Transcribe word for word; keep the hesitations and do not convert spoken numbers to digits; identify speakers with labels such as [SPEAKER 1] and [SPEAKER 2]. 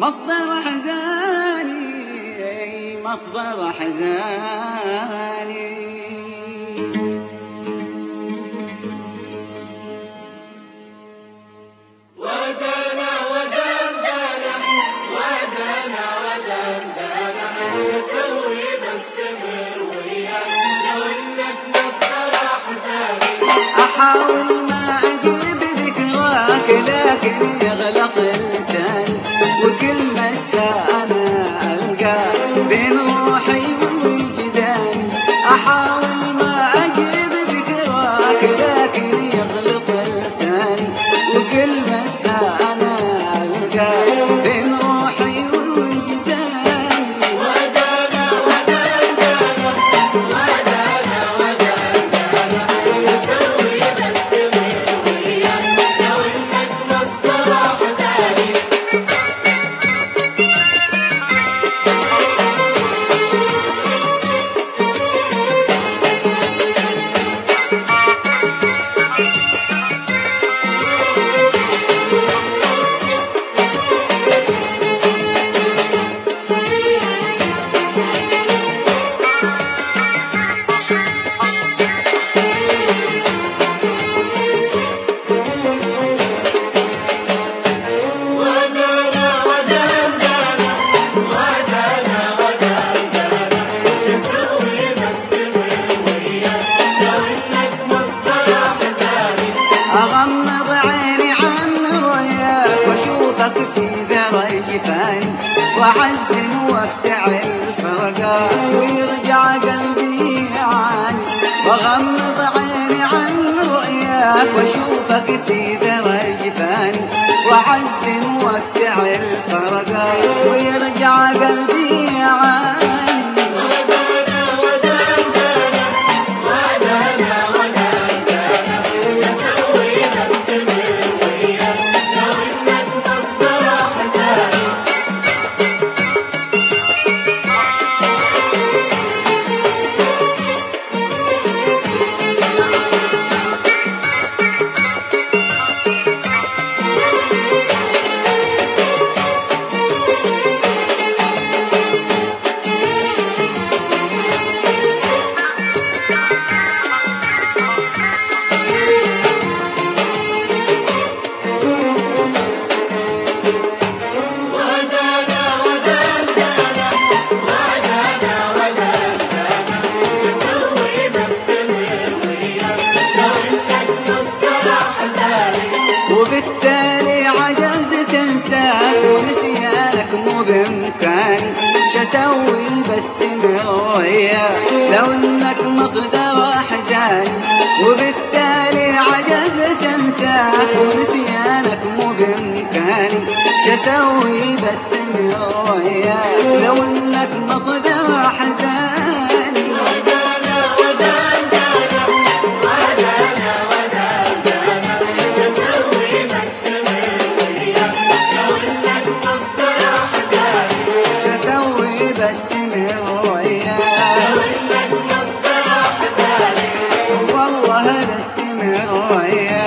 [SPEAKER 1] مصدر حزاني مصدر حزاني.
[SPEAKER 2] ودانا ودندنا ودانا ودندنا شسوي بستمر وياك لو انك مصدر حزاني.
[SPEAKER 1] احاول ما اجيب ذكراك لكن يغلط لساني وكلمتها انا القى بين روحي ووجداني. احاول ما اجيب ذكراك لكن يغلط لساني وكلمتها انا القى بين روحي ووجداني.
[SPEAKER 2] ودانا ودندنا ودانا ودندنا شسوي بستمر وياك لو انك مصدر حزاني.
[SPEAKER 1] أغمض عيني عن رؤياك واشوفك في ذرى جفاني واحزن وافتعل فرقاك ويرجع قلبي يعاني. واغمض عيني عن رؤياك واشوفك في ذرى جفاني واحزن وافتعل فرقاك ويرجع قلبي يعاني. وبالتالي عجزت انساك ونسيانك مو بامكاني. شسوي بستمر وياك لو انك مصدر احزاني. وبالتالي عجزت انساك ونسيانك مو بامكاني. شسوي بستمر وياك لو انك مصدر احزاني. بستمر وياك والله بستمر وياك.